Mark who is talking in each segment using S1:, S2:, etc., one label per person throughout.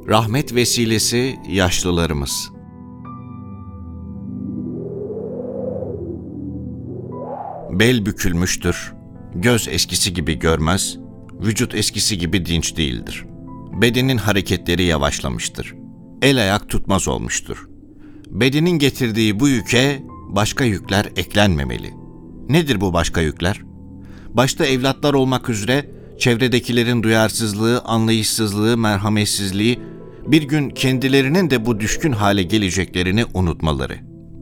S1: Rahmet vesilesi yaşlılarımız. Bel bükülmüştür, göz eskisi gibi görmez, vücut eskisi gibi dinç değildir. Bedenin hareketleri yavaşlamıştır, el ayak tutmaz olmuştur. Bedenin getirdiği bu yüke başka yükler eklenmemeli. Nedir bu başka yükler? Başta evlatlar olmak üzere çevredekilerin duyarsızlığı, anlayışsızlığı, merhametsizliği, bir gün kendilerinin de bu düşkün hale geleceklerini unutmaları.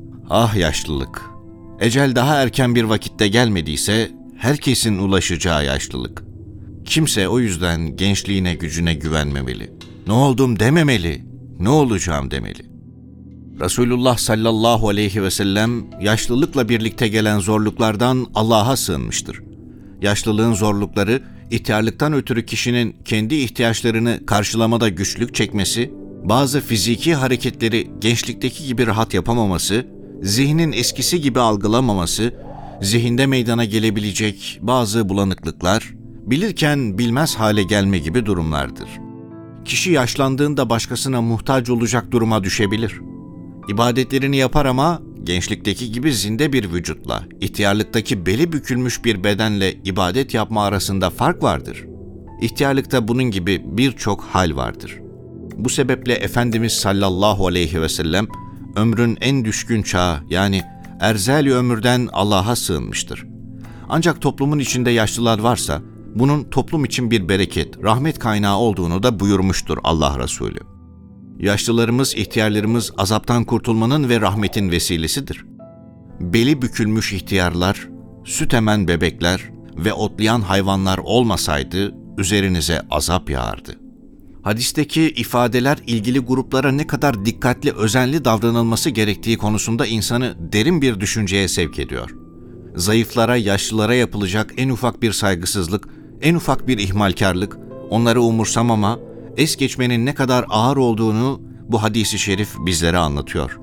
S1: Ah yaşlılık! Ecel daha erken bir vakitte gelmediyse herkesin ulaşacağı yaşlılık. Kimse o yüzden gençliğine, gücüne güvenmemeli. Ne oldum dememeli, ne olacağım demeli. Resulullah sallallahu aleyhi ve sellem yaşlılıkla birlikte gelen zorluklardan Allah'a sığınmıştır. Yaşlılığın zorlukları, ihtiyarlıktan ötürü kişinin kendi ihtiyaçlarını karşılamada güçlük çekmesi, bazı fiziki hareketleri gençlikteki gibi rahat yapamaması, zihnin eskisi gibi algılamaması, zihinde meydana gelebilecek bazı bulanıklıklar, bilirken bilmez hale gelme gibi durumlardır. Kişi yaşlandığında başkasına muhtaç olacak duruma düşebilir. İbadetlerini yapar ama gençlikteki gibi zinde bir vücutla, ihtiyarlıktaki beli bükülmüş bir bedenle ibadet yapma arasında fark vardır. İhtiyarlıkta bunun gibi birçok hal vardır. Bu sebeple Efendimiz sallallahu aleyhi ve sellem ömrün en düşkün çağı yani erzeli ömürden Allah'a sığınmıştır. Ancak toplumun içinde yaşlılar varsa bunun toplum için bir bereket, rahmet kaynağı olduğunu da buyurmuştur Allah Resulü. Yaşlılarımız, ihtiyarlarımız azaptan kurtulmanın ve rahmetin vesilesidir. Beli bükülmüş ihtiyarlar, süt emen bebekler ve otlayan hayvanlar olmasaydı üzerinize azap yağardı. Hadisteki ifadeler ilgili gruplara ne kadar dikkatli, özenli davranılması gerektiği konusunda insanı derin bir düşünceye sevk ediyor. Zayıflara, yaşlılara yapılacak en ufak bir saygısızlık, en ufak bir ihmalkarlık, onları umursamama, es geçmenin ne kadar ağır olduğunu bu hadis-i şerif bizlere anlatıyor.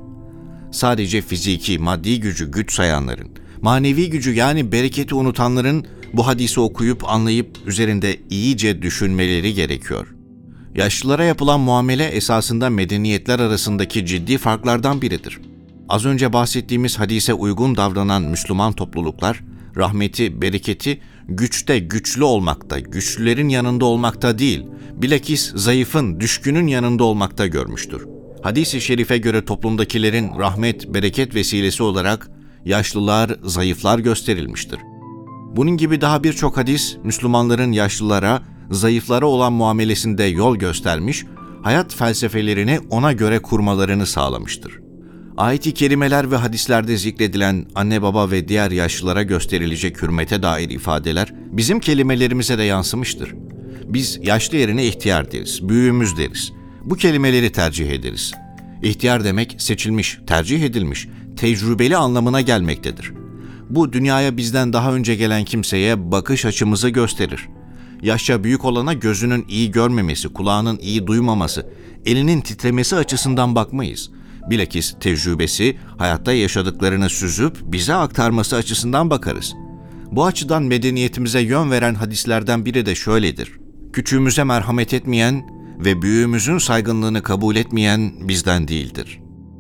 S1: Sadece fiziki, maddi gücü güç sayanların, manevi gücü yani bereketi unutanların bu hadisi okuyup anlayıp üzerinde iyice düşünmeleri gerekiyor. Yaşlılara yapılan muamele esasında medeniyetler arasındaki ciddi farklardan biridir. Az önce bahsettiğimiz hadise uygun davranan Müslüman topluluklar, rahmeti, bereketi güçte, güçlü olmakta, güçlülerin yanında olmakta değil, bilakis zayıfın, düşkünün yanında olmakta görmüştür. Hadis-i şerife göre toplumdakilerin rahmet, bereket vesilesi olarak yaşlılar, zayıflar gösterilmiştir. Bunun gibi daha birçok hadis, Müslümanların yaşlılara, zayıflara olan muamelesinde yol göstermiş, hayat felsefelerini ona göre kurmalarını sağlamıştır. Ayet-i kerimeler ve hadislerde zikredilen anne baba ve diğer yaşlılara gösterilecek hürmete dair ifadeler bizim kelimelerimize de yansımıştır. Biz yaşlı yerine ihtiyar deriz, büyüğümüz deriz. Bu kelimeleri tercih ederiz. İhtiyar demek seçilmiş, tercih edilmiş, tecrübeli anlamına gelmektedir. Bu dünyaya bizden daha önce gelen kimseye bakış açımızı gösterir. Yaşça büyük olana gözünün iyi görmemesi, kulağının iyi duymaması, elinin titremesi açısından bakmayız. Bilakis tecrübesi, hayatta yaşadıklarını süzüp bize aktarması açısından bakarız. Bu açıdan medeniyetimize yön veren hadislerden biri de şöyledir. Küçüğümüze merhamet etmeyen ve büyüğümüzün saygınlığını kabul etmeyen bizden değildir.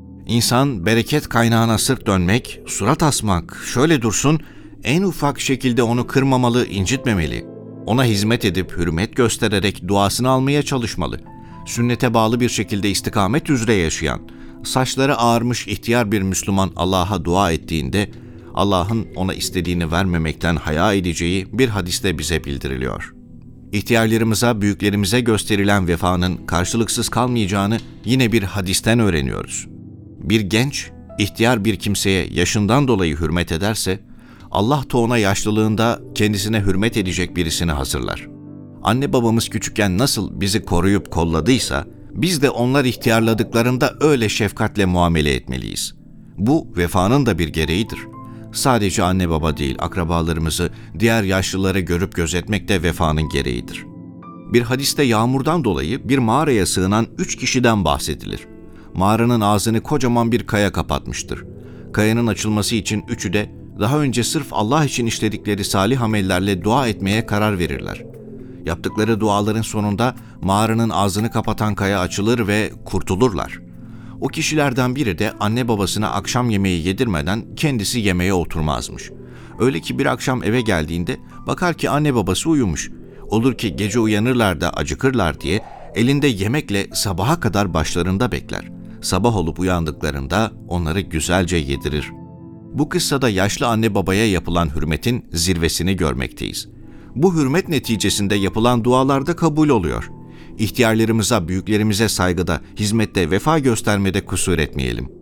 S1: İnsan bereket kaynağına sırt dönmek, surat asmak, şöyle dursun, en ufak şekilde onu kırmamalı, incitmemeli. Ona hizmet edip hürmet göstererek duasını almaya çalışmalı. Sünnete bağlı bir şekilde istikamet üzere yaşayan, saçları ağarmış ihtiyar bir Müslüman Allah'a dua ettiğinde Allah'ın ona istediğini vermemekten haya edeceği bir hadiste bize bildiriliyor. İhtiyarlarımıza, büyüklerimize gösterilen vefanın karşılıksız kalmayacağını yine bir hadisten öğreniyoruz. Bir genç, ihtiyar bir kimseye yaşından dolayı hürmet ederse, Allah da ona yaşlılığında kendisine hürmet edecek birisini hazırlar. Anne babamız küçükken nasıl bizi koruyup kolladıysa, biz de onlar ihtiyarladıklarında öyle şefkatle muamele etmeliyiz. Bu vefanın da bir gereğidir. Sadece anne baba değil, akrabalarımızı, diğer yaşlıları görüp gözetmek de vefanın gereğidir. Bir hadiste yağmurdan dolayı bir mağaraya sığınan 3 kişiden bahsedilir. Mağaranın ağzını kocaman bir kaya kapatmıştır. Kayanın açılması için üçü de daha önce sırf Allah için işledikleri salih amellerle dua etmeye karar verirler. Yaptıkları duaların sonunda mağaranın ağzını kapatan kaya açılır ve kurtulurlar. O kişilerden biri de anne babasına akşam yemeği yedirmeden kendisi yemeğe oturmazmış. Öyle ki bir akşam eve geldiğinde bakar ki anne babası uyumuş. Olur ki gece uyanırlar da acıkırlar diye elinde yemekle sabaha kadar başlarında bekler. Sabah olup uyandıklarında onları güzelce yedirir. Bu kıssada yaşlı anne babaya yapılan hürmetin zirvesini görmekteyiz. Bu hürmet neticesinde yapılan dualar da kabul oluyor. İhtiyarlarımıza, büyüklerimize saygıda, hizmette, vefa göstermede kusur etmeyelim.